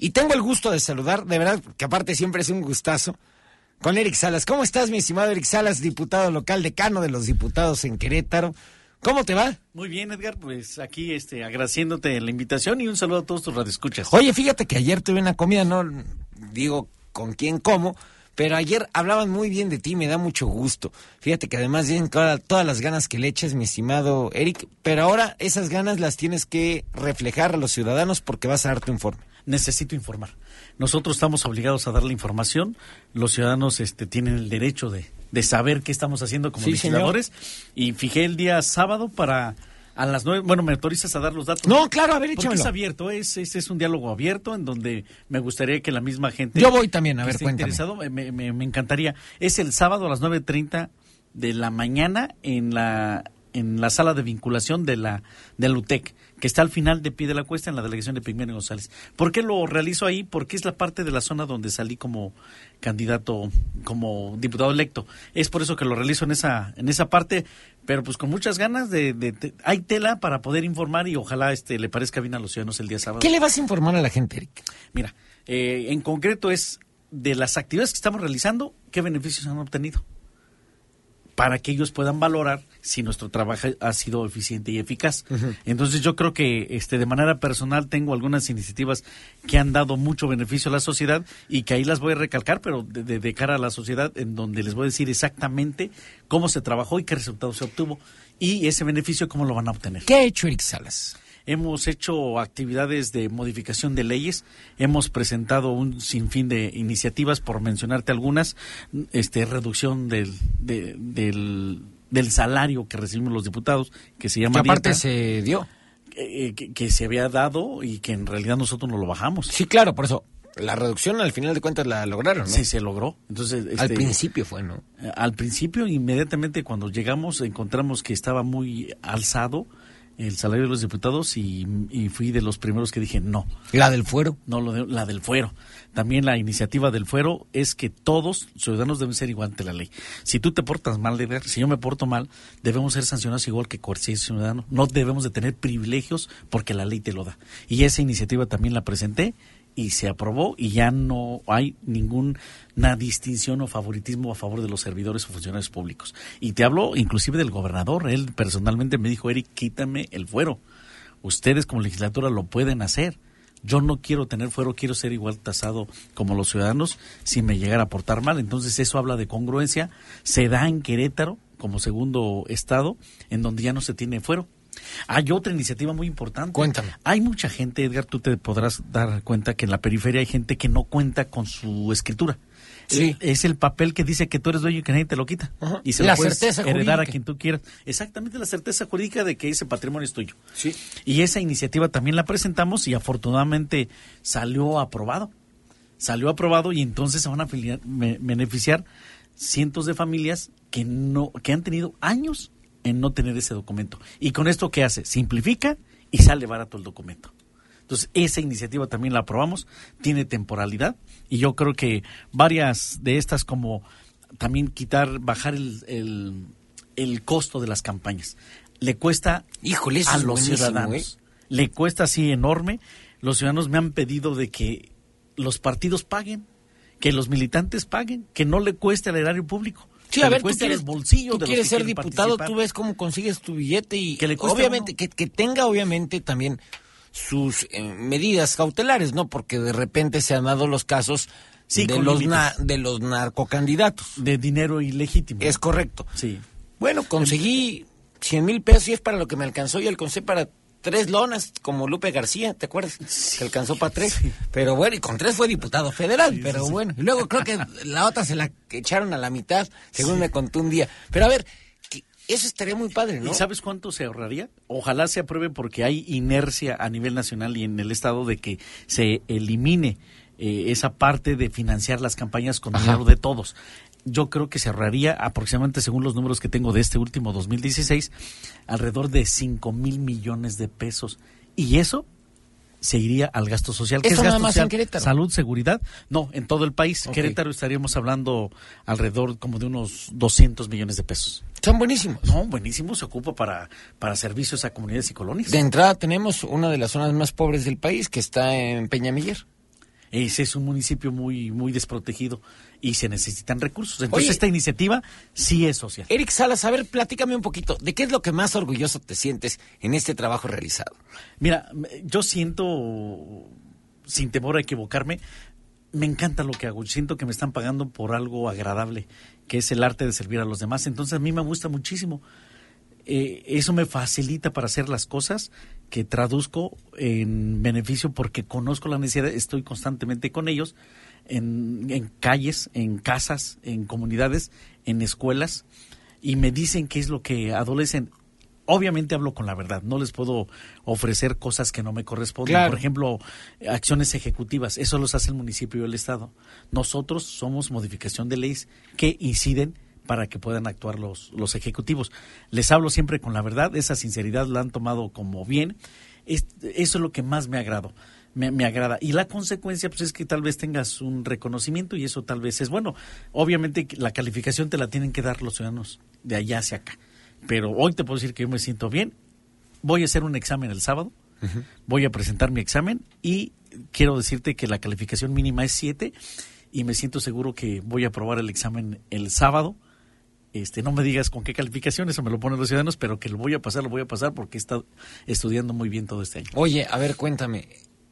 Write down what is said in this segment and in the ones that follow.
Y tengo el gusto de saludar, de verdad, que aparte siempre es un gustazo, con Eric Salas. ¿Cómo estás, mi estimado Eric Salas, diputado local, decano de los diputados en Querétaro? ¿Cómo te va? Muy bien, Edgar, pues aquí agradeciéndote la invitación y un saludo a todos tus radioescuchas. Oye, fíjate que ayer tuve una comida, no digo con quién como, pero ayer hablaban muy bien de ti, me da mucho gusto. Fíjate que además tienen todas las ganas que le eches, mi estimado Eric, pero ahora esas ganas las tienes que reflejar a los ciudadanos porque vas a dar tu informe. Necesito informar. Nosotros estamos obligados a dar la información. Los ciudadanos tienen el derecho de saber qué estamos haciendo como legisladores. Señor. Y fijé el día sábado para a las 9. Bueno, ¿me autorizas a dar los datos? No, claro, a ver, échamelo. Porque es abierto, es un diálogo abierto en donde me gustaría que la misma gente... Yo voy también, a ver, cuéntame. Interesado, me encantaría. Es el sábado a las 9:30 de la mañana en la sala de vinculación de la UTEC, que está al final de Pie de la Cuesta en la delegación de Pigmenio González. ¿Por qué lo realizo ahí? Porque es la parte de la zona donde salí como candidato, como diputado electo. Es por eso que lo realizo en esa parte, pero pues con muchas ganas hay tela para poder informar y ojalá le parezca bien a los ciudadanos el día sábado. ¿Qué le vas a informar a la gente, Eric? Mira, en concreto es de las actividades que estamos realizando, qué beneficios han obtenido, para que ellos puedan valorar si nuestro trabajo ha sido eficiente y eficaz. Uh-huh. Entonces yo creo que de manera personal tengo algunas iniciativas que han dado mucho beneficio a la sociedad y que ahí las voy a recalcar, pero de cara a la sociedad, en donde les voy a decir exactamente cómo se trabajó y qué resultado se obtuvo y ese beneficio cómo lo van a obtener. ¿Qué ha hecho Eric Salas? Hemos hecho actividades de modificación de leyes, hemos presentado un sinfín de iniciativas, por mencionarte algunas, reducción del salario que recibimos los diputados, que se llama... ¿Qué aparte dieta, se dio? Que se había dado y que en realidad nosotros no lo bajamos. Sí, claro, por eso. La reducción al final de cuentas la lograron, ¿no? Sí, se logró. Entonces, al principio fue, ¿no? Al principio, inmediatamente cuando llegamos, encontramos que estaba muy alzado el salario de los diputados y fui de los primeros que dije no. ¿La del fuero? No, la del fuero. También la iniciativa del fuero es que todos los ciudadanos deben ser igual ante la ley. Si tú te portas mal, si yo me porto mal, debemos ser sancionados igual que cualquier ciudadano. No debemos de tener privilegios porque la ley te lo da. Y esa iniciativa también la presenté y se aprobó y ya no hay ninguna distinción o favoritismo a favor de los servidores o funcionarios públicos. Y te hablo inclusive del gobernador. Él personalmente me dijo: Eric, quítame el fuero. Ustedes como legislatura lo pueden hacer. Yo no quiero tener fuero, quiero ser igual tasado como los ciudadanos si me llegara a portar mal. Entonces eso habla de congruencia. Se da en Querétaro como segundo estado en donde ya no se tiene fuero. Hay otra iniciativa muy importante. Cuéntame. Hay mucha gente, Edgar, tú te podrás dar cuenta que en la periferia hay gente que no cuenta con su escritura. Sí. Es el papel que dice que tú eres dueño y que nadie te lo quita. Uh-huh. Y se la lo puedes certeza heredar jurídica a quien tú quieras. Exactamente, la certeza jurídica de que ese patrimonio es tuyo. Sí. Y esa iniciativa también la presentamos y afortunadamente salió aprobado. Y entonces se van a beneficiar cientos de familias que han tenido años en no tener ese documento. Y con esto, ¿qué hace? Simplifica y sale barato el documento. Entonces, esa iniciativa también la aprobamos, tiene temporalidad, y yo creo que varias de estas, como también bajar el costo de las campañas, le cuesta a los ciudadanos. Le cuesta así enorme. Los ciudadanos me han pedido de que los partidos paguen, que los militantes paguen, que no le cueste al erario público. Sí, a ver, tú quieres ser diputado, tú ves cómo consigues tu billete y que obviamente que tenga obviamente también sus medidas cautelares, ¿no? Porque de repente se han dado los casos de los narcocandidatos. De dinero ilegítimo. Es correcto. Sí. Bueno, conseguí 100,000 pesos y es para lo que me alcanzó y alcancé para 3 lonas, como Lupe García, ¿te acuerdas? Sí. Que alcanzó para 3. Sí. Pero bueno, y con 3 fue diputado federal, sí, pero sí. Bueno. Y luego creo que la otra se la echaron a la mitad, según me contó un día. Pero a ver, eso estaría muy padre, ¿no? ¿Y sabes cuánto se ahorraría? Ojalá se apruebe porque hay inercia a nivel nacional y en el estado de que se elimine esa parte de financiar las campañas con dinero de todos. Yo creo que se ahorraría aproximadamente, según los números que tengo de este último 2016, alrededor de 5,000 millones de pesos. Y eso se iría al gasto social. ¿Qué es gasto social? ¿En Querétaro? Salud, seguridad. No, en todo el país. Okay. Querétaro estaríamos hablando alrededor como de unos 200 millones de pesos. Son buenísimos. No, buenísimos. Se ocupa para servicios a comunidades y colonias. De entrada tenemos una de las zonas más pobres del país que está en Peñamiller. Ese es un municipio muy, muy desprotegido y se necesitan recursos. Entonces, Oye, esta iniciativa sí es social. Eric Salas, a ver, platícame un poquito. ¿De qué es lo que más orgulloso te sientes en este trabajo realizado? Mira, yo siento, sin temor a equivocarme, me encanta lo que hago. Siento que me están pagando por algo agradable, que es el arte de servir a los demás. Entonces, a mí me gusta muchísimo. Eso me facilita para hacer las cosas que traduzco en beneficio porque conozco la necesidad, estoy constantemente con ellos en calles, en casas, en comunidades, en escuelas y me dicen qué es lo que adolecen. Obviamente hablo con la verdad, no les puedo ofrecer cosas que no me corresponden. Claro. Por ejemplo, acciones ejecutivas, eso los hace el municipio y el Estado. Nosotros somos modificación de leyes que inciden para que puedan actuar los ejecutivos. Les hablo siempre con la verdad, esa sinceridad la han tomado como bien. Eso es lo que más me agrada. Me agrada. Y la consecuencia pues es que tal vez tengas un reconocimiento y eso tal vez es bueno. Obviamente la calificación te la tienen que dar los ciudadanos de allá hacia acá. Pero hoy te puedo decir que yo me siento bien. Voy a hacer un examen el sábado. Uh-huh. Voy a presentar mi examen y quiero decirte que la calificación mínima es 7 y me siento seguro que voy a aprobar el examen el sábado. No me digas con qué calificación, eso me lo ponen los ciudadanos, pero que lo voy a pasar porque he estado estudiando muy bien todo este año. Oye, a ver, cuéntame.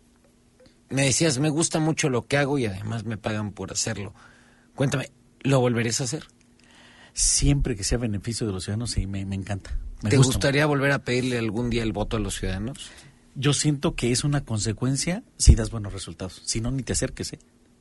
Me decías, me gusta mucho lo que hago y además me pagan por hacerlo. Cuéntame, ¿lo volverías a hacer? Siempre que sea beneficio de los ciudadanos, sí, me encanta. ¿Te gustaría volver a pedirle algún día el voto a los ciudadanos? Yo siento que es una consecuencia si das buenos resultados. Si no, ni te acerques.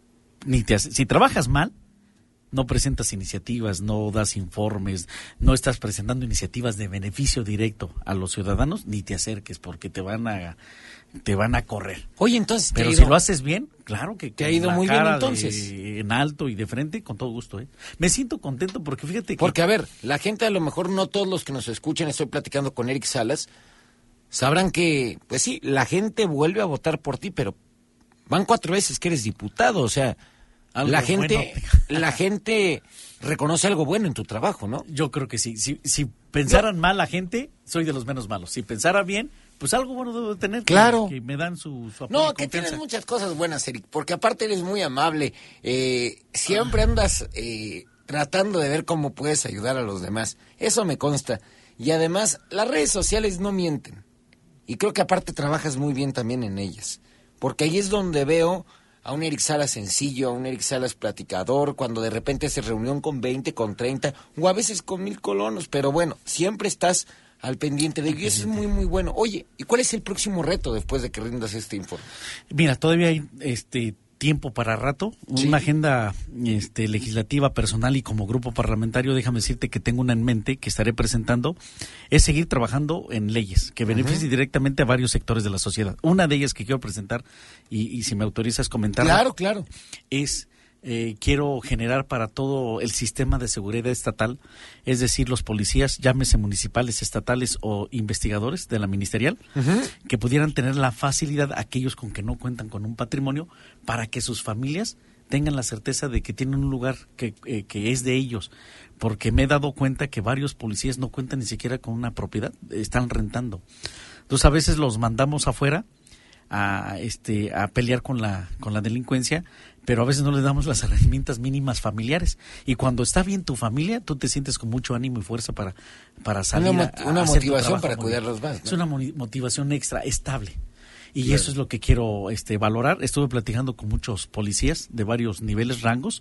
Si trabajas mal, no presentas iniciativas, no das informes, no estás presentando iniciativas de beneficio directo a los ciudadanos, ni te acerques porque te van a correr. Oye, entonces, pero si lo haces bien, claro que te ha ido muy bien entonces. En alto y de frente, con todo gusto. Me siento contento porque fíjate que... Porque, a ver, la gente a lo mejor, no todos los que nos escuchan, estoy platicando con Eric Salas, sabrán que, pues sí, la gente vuelve a votar por ti, pero van 4 veces que eres diputado, o sea... La gente reconoce algo bueno en tu trabajo, ¿no? Yo creo que sí. Si pensaran mal la gente, soy de los menos malos. Si pensara bien, pues algo bueno debo de tener. Claro. Que me dan su apoyo. No, que tienes muchas cosas buenas, Eric, porque aparte eres muy amable. Siempre andas tratando de ver cómo puedes ayudar a los demás. Eso me consta. Y además, las redes sociales no mienten. Y creo que aparte trabajas muy bien también en ellas. Porque ahí es donde veo... a un Eric Salas sencillo, a un Eric Salas platicador, cuando de repente haces reunión con 20, con 30, o a veces con 1000 colonos, pero bueno, siempre estás al pendiente de ello, y eso es muy, muy bueno. Oye, ¿y cuál es el próximo reto después de que rindas este informe? Mira, todavía hay tiempo para rato, ¿sí? Una agenda legislativa personal y como grupo parlamentario, déjame decirte que tengo una en mente que estaré presentando, es seguir trabajando en leyes que beneficien directamente a varios sectores de la sociedad. Una de ellas que quiero presentar, y si me autorizas comentarla, claro, es quiero generar para todo el sistema de seguridad estatal, es decir, los policías, llámese municipales, estatales o investigadores de la ministerial, que pudieran tener la facilidad, aquellos con que no cuentan con un patrimonio, para que sus familias tengan la certeza de que tienen un lugar que es de ellos, porque me he dado cuenta que varios policías no cuentan ni siquiera con una propiedad, están rentando. Entonces a veces los mandamos afuera a pelear con la delincuencia, pero a veces no les damos las herramientas mínimas familiares, y cuando está bien tu familia, tú te sientes con mucho ánimo y fuerza para salir una motivación para cuidarlos más, ¿no? Es una motivación extra, estable. Y eso es lo que quiero valorar. Estuve platicando con muchos policías de varios niveles, rangos,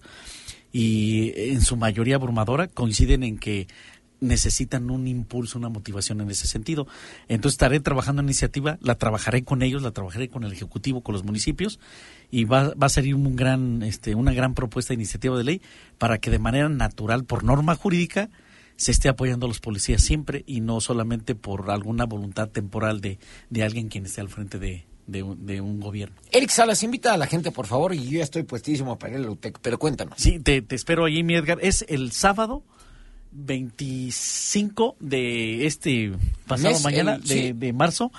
y en su mayoría abrumadora coinciden en que necesitan un impulso, una motivación en ese sentido. Entonces estaré trabajando en iniciativa, la trabajaré con ellos, la trabajaré con el Ejecutivo, con los municipios, y va a salir una gran propuesta de iniciativa de ley para que de manera natural, por norma jurídica, se esté apoyando a los policías siempre y no solamente por alguna voluntad temporal de alguien quien esté al frente de un gobierno. Eric Salas, invita a la gente, por favor, y yo ya estoy puestísimo para ir a la UTEC, pero cuéntanos. Sí, te espero allí, mi Edgar. Es el sábado 25 de pasado mañana de marzo,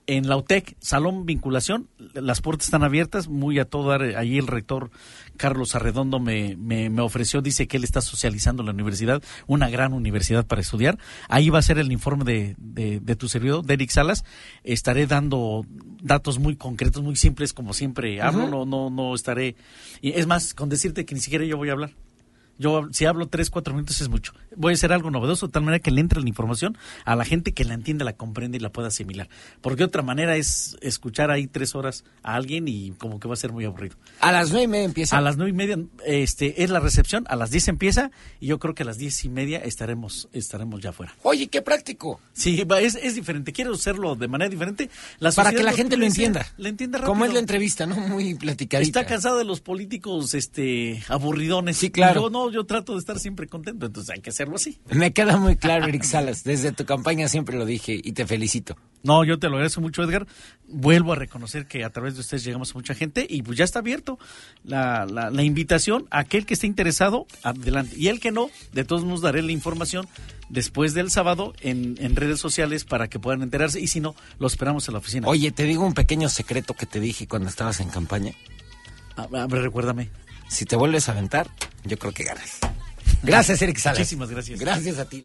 En la UTEC, Salón Vinculación, las puertas están abiertas, muy a todo dar. Allí el rector Carlos Arredondo me ofreció, dice que él está socializando la universidad, una gran universidad para estudiar. Ahí va a ser el informe de tu servidor, de Eric Salas. Estaré dando datos muy concretos, muy simples, como siempre hablo, no estaré... Y es más, con decirte que ni siquiera yo voy a hablar. Yo, si hablo 3-4 minutos es mucho. Voy a hacer algo novedoso de tal manera que le entre la información a la gente que la entienda, la comprende y la pueda asimilar. Porque otra manera es escuchar ahí 3 horas a alguien y como que va a ser muy aburrido. A las 9:30 empieza. A las 9:30 es la recepción, a las 10 empieza y yo creo que a las 10:30 estaremos ya afuera. Oye, qué práctico. Sí, es diferente. Quiero hacerlo de manera diferente. Para que la gente lo entienda. La entienda rápido. Como es la entrevista, ¿no? Muy platicadita. Está cansado de los políticos aburridones. Sí, claro. Yo trato de estar siempre contento, entonces hay que hacerlo así. Me queda muy claro, Eric Salas. Desde tu campaña siempre lo dije y te felicito. No, yo te lo agradezco mucho, Edgar. Vuelvo a reconocer que a través de ustedes llegamos a mucha gente y pues ya está abierto la invitación a aquel que esté interesado, adelante. Y el que no, de todos modos daré la información después del sábado en redes sociales para que puedan enterarse y si no, lo esperamos en la oficina. Oye, te digo un pequeño secreto que te dije cuando estabas en campaña. A ver, recuérdame. Si te vuelves a aventar, yo creo que ganas. Gracias, Eric Salas. Muchísimas gracias. Gracias a ti.